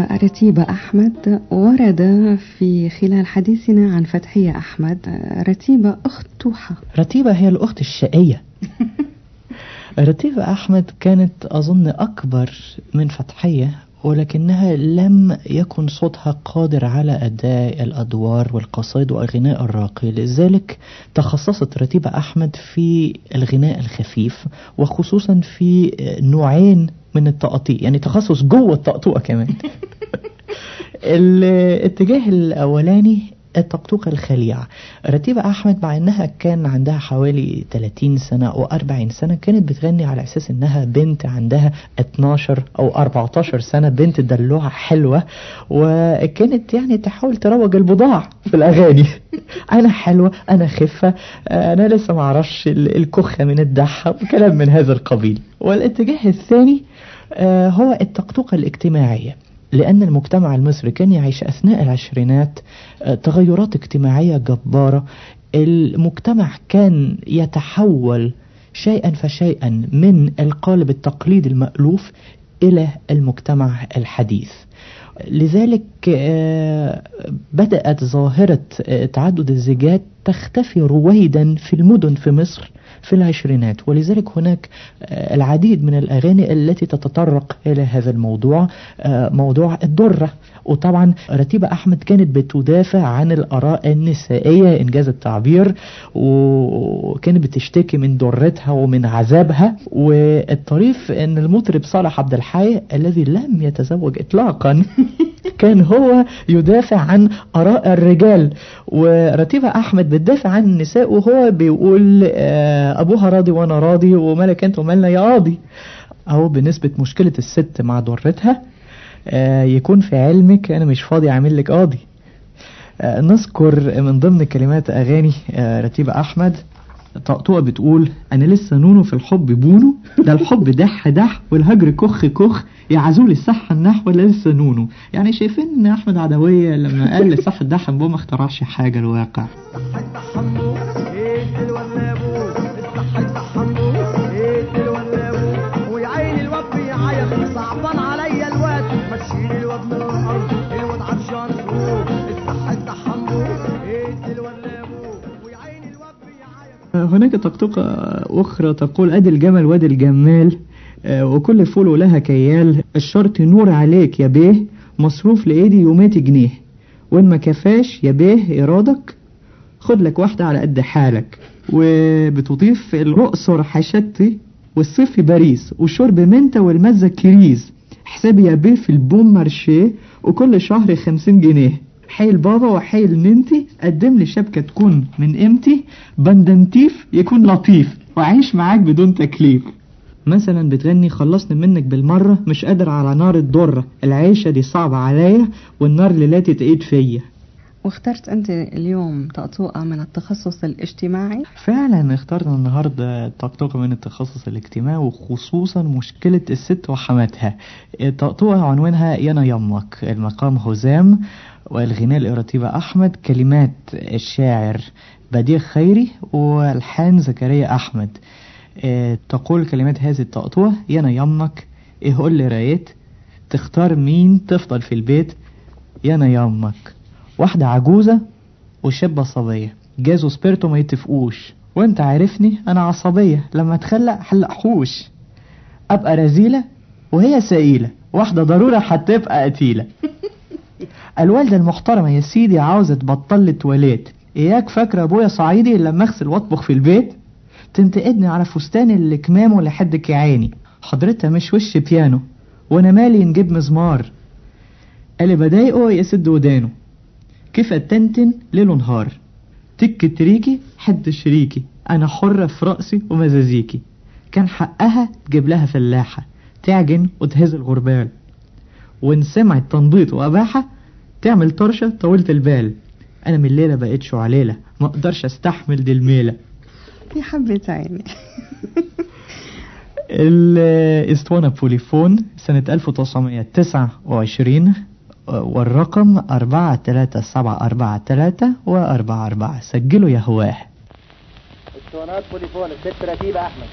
رتيبة أحمد ورد في خلال حديثنا عن فتحية أحمد. رتيبة أخت توحة. رتيبة هي الأخت الشقية. رتيبة أحمد كانت أظن أكبر من فتحية، ولكنها لم يكن صوتها قادر على أداء الأدوار والقصائد وغناء الراقي، لذلك تخصصت رتيبة أحمد في الغناء الخفيف، وخصوصا في نوعين من التقطيع، يعني تخصص جوه التقطوع كمان. الاتجاه الأولاني التقطوقة الخليعة. رتيبة أحمد مع أنها كان عندها حوالي 30 سنة أو 40 سنة كانت بتغني على أساس أنها بنت عندها 12 أو 14 سنة، بنت دلوعة حلوة، وكانت يعني تحاول تروج البضاع في الأغاني. أنا حلوة، أنا خفة، أنا لسه معرفش الكخة من الدحة وكلام من هذا القبيل. والاتجاه الثاني هو التقطوقة الاجتماعية، لأن المجتمع المصري كان يعيش أثناء العشرينات تغيرات اجتماعية جبارة. المجتمع كان يتحول شيئا فشيئا من القالب التقليدي المألوف إلى المجتمع الحديث. لذلك بدأت ظاهرة تعدد الزيجات تختفي رويدا في المدن في مصر في العشرينات، ولذلك هناك العديد من الأغاني التي تتطرق إلى هذا الموضوع، موضوع الدرة. وطبعا رتيبة أحمد كانت بتدافع عن الآراء النسائية إنجاز التعبير، وكانت بتشتكي من درتها ومن عذابها. والطريف أن المطرب صالح عبد الحي الذي لم يتزوج إطلاقا كان هو يدافع عن آراء الرجال، ورتيبة أحمد بتدافع عن النساء وهو بيقول أبوها راضي وأنا راضي ومالك أنت ومالنا يا قاضي. أو بالنسبة مشكلة الست مع درتها، يكون في علمك أنا مش فاضي أعمل لك قاضي. نذكر من ضمن كلمات أغاني رتيبة أحمد طقطوقة بتقول أنا لسه نونو في الحب بونو، ده الحب دح دح والهجر كخ كخ، يا عزول الصحة النحو ولا لسه نونو. يعني شايفين ان احمد عدوية لما قال لصح الدح بو ما اخترعش حاجة الواقع. صعبان عليا الواد ما تشيل الواد من الارض، الواد عطشان فوق الصحة تحمله الواد لابوه ويعين الواد بيعيط. هناك طقطقة أخرى تقول أدي الجمل وادي الجمال، وكل فول لها كيال، الشرط نور عليك يا بيه، مصروف لإيدي يوماتي جنيه، وإن ما كفاش يا بيه إرادك خد لك واحدة على قد حالك. وبتضيف الرقصر حشتي والصيف في باريس والشرب منتا والمزة كريز، حسابي يا بيه في البوم مارشيه وكل شهر 50 جنيه، حيل بابا وحيل ننتي قدم لي شبكة تكون من قيمتي، بندنتيف يكون لطيف وعيش معاك بدون تكليف. مثلا بتغني خلصني منك بالمرة، مش قادر على نار الضرة، العيشة دي صعبة عليا والنار ليلاتي تقيد فيا. واخترت أنت اليوم طقطوقة من التخصص الاجتماعي؟ فعلا اخترنا النهاردة طقطوقة من التخصص الاجتماعي، وخصوصا مشكلة الست وحماتها. طقطوقة عنوانها يانا يمك، المقام هزام، والغناء لرتيبة أحمد، كلمات الشاعر بديع خيري والحان زكريا أحمد. تقول كلمات هذه الطقطوة يانا يمك ايه قول لي رايت، تختار مين تفضل في البيت، يانا يمك واحدة عجوزة وشابة صبية جازوا سبيرتو ما يتفقوش، وانت عارفني انا عصبية لما تخلق حلق حوش، ابقى رزيلة وهي سئيلة، واحدة ضرورة هتبقى قتيلة. الوالدة المحترمة يا سيدي عاوزة تبطل التواليت، اياك فاكرة ابويا صعيدي لما اغسل واطبخ في البيت، تنتقدني على فستان اللي كمامه لحدك يا عيني، حضرتها مش وش بيانو وانا مالي نجيب مزمار، اللي بضايقه يسد ودانه، كيف التنتن ليل ونهار، تك تريكي حد شريكي، انا حرة في رأسي ومزازيكي، كان حقها تجيب لها فلاحة تعجن وتهز الغربال، وان سمعت تنبيط واباحة تعمل طرشة طولت البال، انا من الليلة بقيت شعليلة ما اقدرش استحمل دي الميلة. يا حبة عيني. الاسطوانة بوليفون سنة 1929 والرقم 43743 و44. سجلوا يا هواه. اسطوانات بوليفون الست رتيبة أحمد.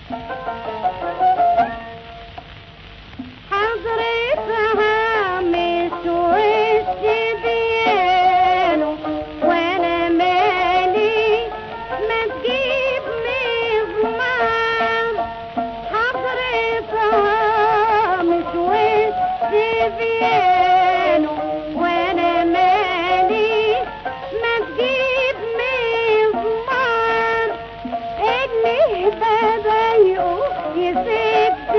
حضرتها مش وش ديانه وانا مالي ما تجيب مضمار. حضرتها مش وش ديانه وانا مالي ما تجيب مضمار. اللي بضايقه يسد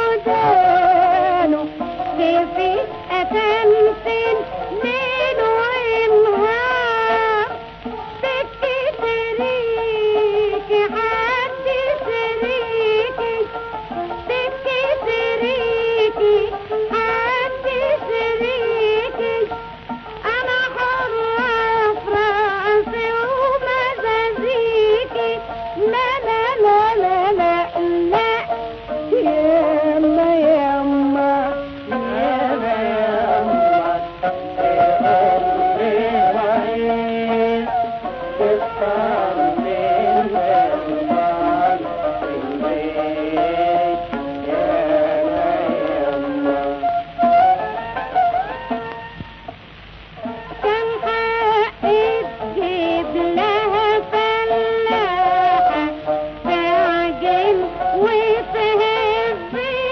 ودانه كيفي أتمثل ليل ونهار. سكي شريكي حدي شريكي سكي شريكي حدي شريكي. أنا حرة في راسي ومزازيكي. لا لا لا لا لا لا ياما ياما ياما ياما تختار من الأزمان في البيت. ياما ياما كان حقي تجيب لها فلاحة تعجن وتهز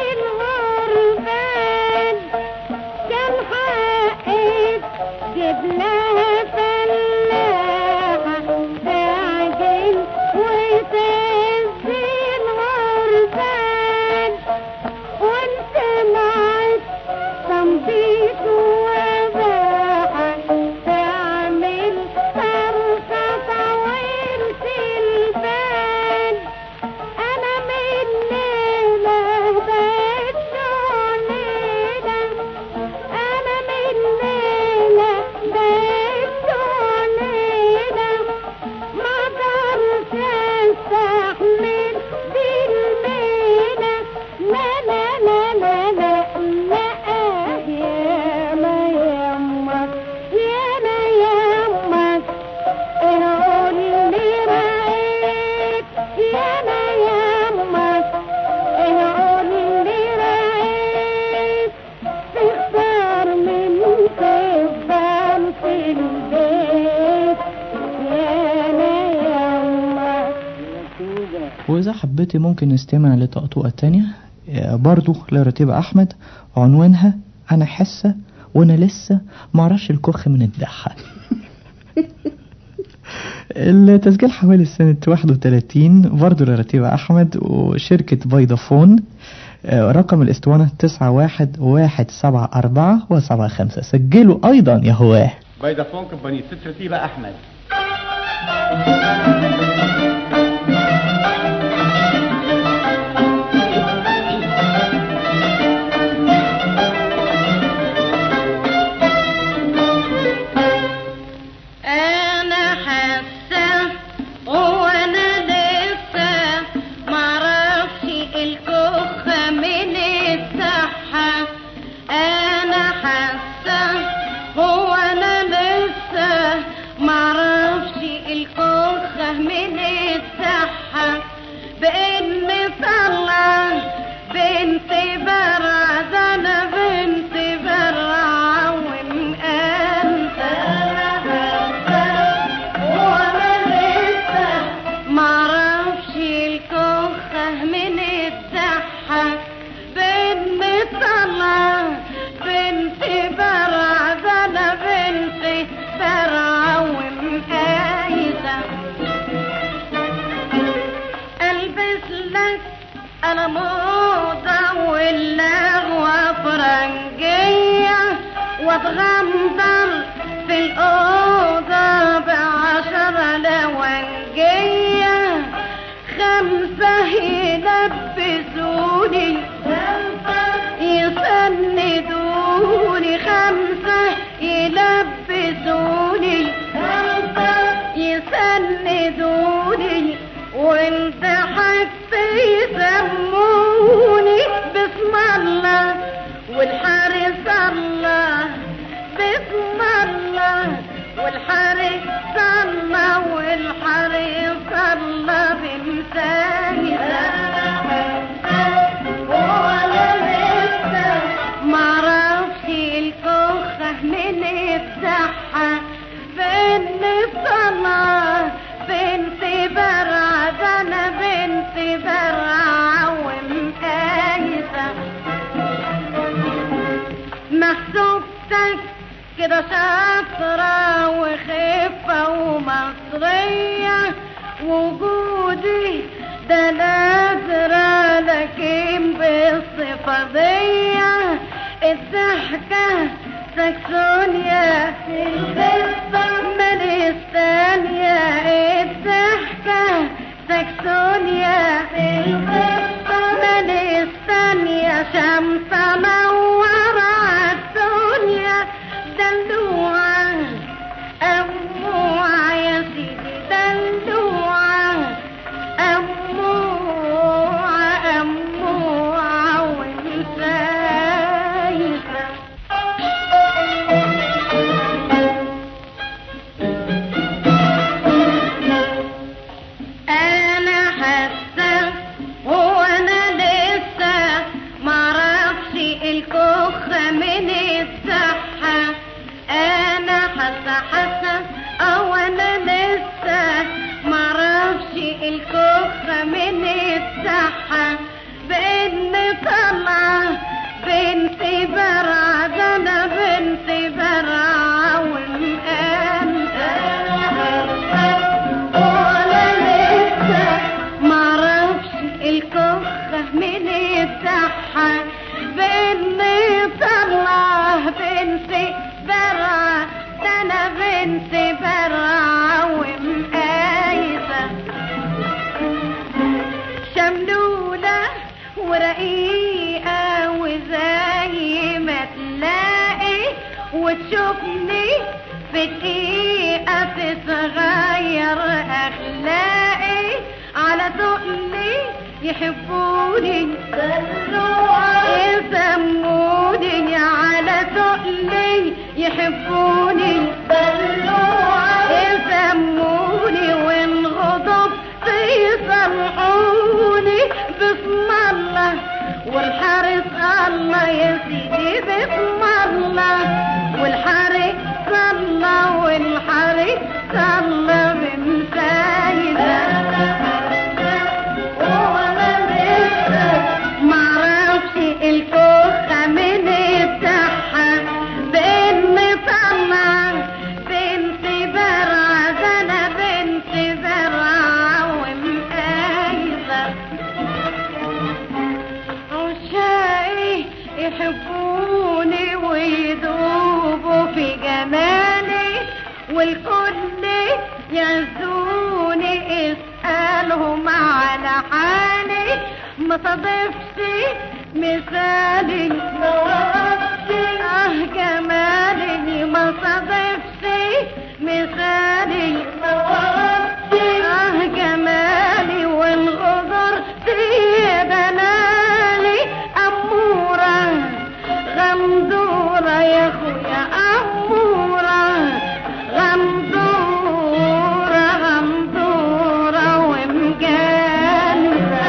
الغربان. كان حقي تجيب لها فلاحة تعجن وتهز الغربان. وانت معك تنبيط وباحة تعمل فرقة طويلة البال. أنا من ليلة بقيت شعليلة. أنا من ليلة بقيت شعليلة. ما قدرت أستحمل بالميلة. لا لا لا لا لا لا ياما يامك ياما يامك قول لي رأيك. ياما يامك قول لي رأيك. تختار من تفضل في البيت. ياما يامك وإذا حبيتي ممكن نستمع لطقطوقة تانية برضو لرتيبة أحمد، عنوانها أنا حاسة وأنا لسه معرفش الكخ من الدحة. التسجيل حوالي سنة 31 برضو لرتيبة أحمد وشركة فودافون. رقم الاسطوانة 911747 سجلوا أيضا يا هواه. فودافون كومباني ست رتيبة أحمد. أنا حاسة وأنا لسه معرفش الكخ من الصحة. أنا حاسة وأنا لسه معرفش الكخ من الصحة. بإن طلع بنت برعة أنا بنت برعة ومقامة. وانا لسه معرفش الكخ من الدحة. بنت طلع بنت برعة انا بنت برعة ومقايسة. البس لك انا موضة واللغوة فرنجية واتغمضر في الأوضة ب10 لونجية. 5 يلبسوني يسندوني. 5 يلبسوني يسندوني. وانت حتى يسموني بسم الله والحارس الله. بسم الله والحارس الله والحارس الله بمسايسة. كده شاطرة وخفة ومصرية، وجودي ده نادرة لكن بالصفة دي. الضحكة ساكسونيا مالي الثانية، الضحكة ساكسونيا مالي الثانية، شمس منورة الدنيا، دلوعة أموعة يا سيدي، دلوعة أموعة أموعة ومسايسة. أنا حاسة وأنا لسه معرفش الكخ من الصحة، أنا حاسة وأنا لسه معرفش الكخ من الصحة، بإن طلع بنتي برعة، ده أنا بنتي برعة ومقامتة، وأنا لسه معرفش الكخ من الصحة، بإن طلع بنتي برعة، ده أنا بنتي برعة ومقايسة، شملولة ورقيقة وزي ما تلاقي، وتشوفني في دقيقة تتغير أخلاقي، على تقلي يحبوني يسموني، على تقلي يحبوني يسموني، والغضب يصلحوني، بسم الله والحارس الله يا سيدي، بسم الله والحارس الله والحارس الله بمسايدة. وانا لسه معرفش الكخة من الصحة، بإني طلع بنتي برعة، ده أنا بنتي برعة ومقايسة، عشاقي يحبوني ويدوبوا في جمالي، والكل يعزوني اسألهم على حالي، ما صادفش مثالي جمالي، ما صادفش مثالي جمالي، والغدر في دلالي، أمورة غمدورة يا أخويا، أمورة غمدورة غمدورة ومجانسة،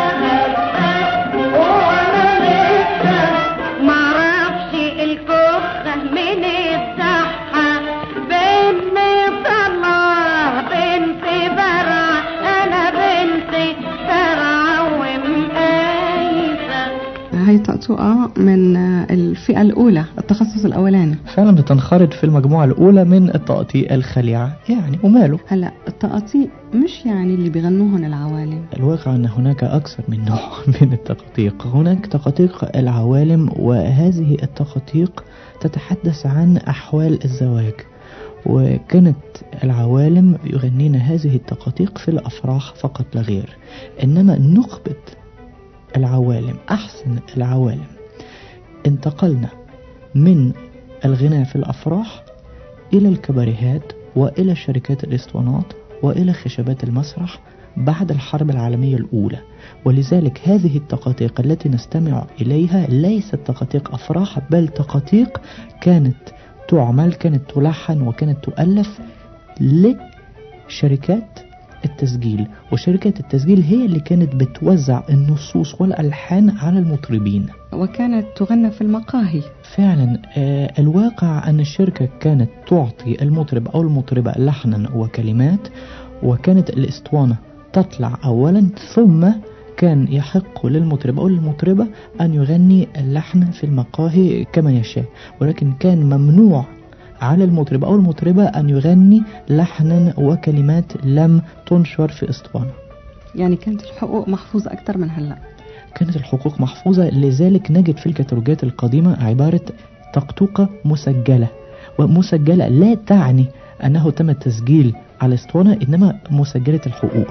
وأنا لسه معرفش الكخة من الصحة، بإني طلع بنتي برعة، أنا بنتي برعة ومقايسة. هاي طقطقة من الفئة الأولى، التخصص الأولاني. فعلا بتنخرط في المجموعة الأولى من التقطيع الخليعة يعني، وماله. هلا التقاطيع مش يعني اللي بيغنوهن العوالم، الواقع أن هناك أكثر من نوع من التقطيق. هناك تقطيق العوالم، وهذه التقطيق تتحدث عن أحوال الزواج، وكانت العوالم يغنين هذه التقطيق في الأفراح فقط لا غير. إنما نخبة العوالم، أحسن العوالم، انتقلنا من الغناء في الأفراح إلى الكباريهات وإلى شركات الإسطوانات وإلى خشبات المسرح بعد الحرب العالمية الأولى. ولذلك هذه التقاطيق التي نستمع إليها ليست تقاطيق أفراح، بل تقاطيق كانت تعمل، كانت تلحن وكانت تؤلف لشركات التسجيل، وشركات التسجيل هي اللي كانت بتوزع النصوص والألحان على المطربين، وكانت تغنى في المقاهي. فعلا الواقع أن الشركة كانت تعطي المطرب أو المطربة لحنا وكلمات، وكانت الإسطوانة تطلع أولا، ثم كان يحق للمطرب أو المطربة أن يغني اللحن في المقاهي كما يشاء، ولكن كان ممنوع على المطرب أو المطربة أن يغني لحنا وكلمات لم تنشر في اسطوانة. يعني كانت الحقوق محفوظة أكتر من هلأ؟ كانت الحقوق محفوظة، لذلك نجد في الكتالوجات القديمة عبارة طقطوقة مسجلة، ومسجلة لا تعني أنه تم التسجيل على اسطوانة، إنما مسجلة الحقوق.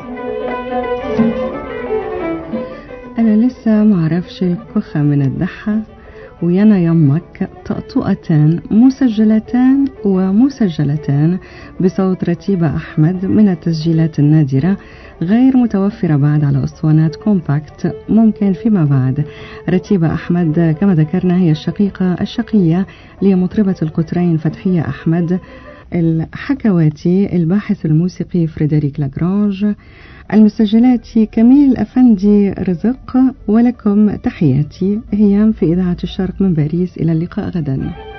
أنا لسه معرفش كخة من الدحة ويانا يمك، طقطوقتان مسجلتان ومسجلتان بصوت رتيبة أحمد من التسجيلات النادرة غير متوفرة بعد على أسطوانات كومباكت ممكن فيما بعد. رتيبة أحمد كما ذكرنا هي الشقية لمطربة القطرين فتحية أحمد، الحكواتي الباحث الموسيقي فريدريك لاغرانج، المسجلات كميل الأفندي رزق، ولكم تحياتي هيام في إذاعة الشرق من باريس. إلى اللقاء غدا.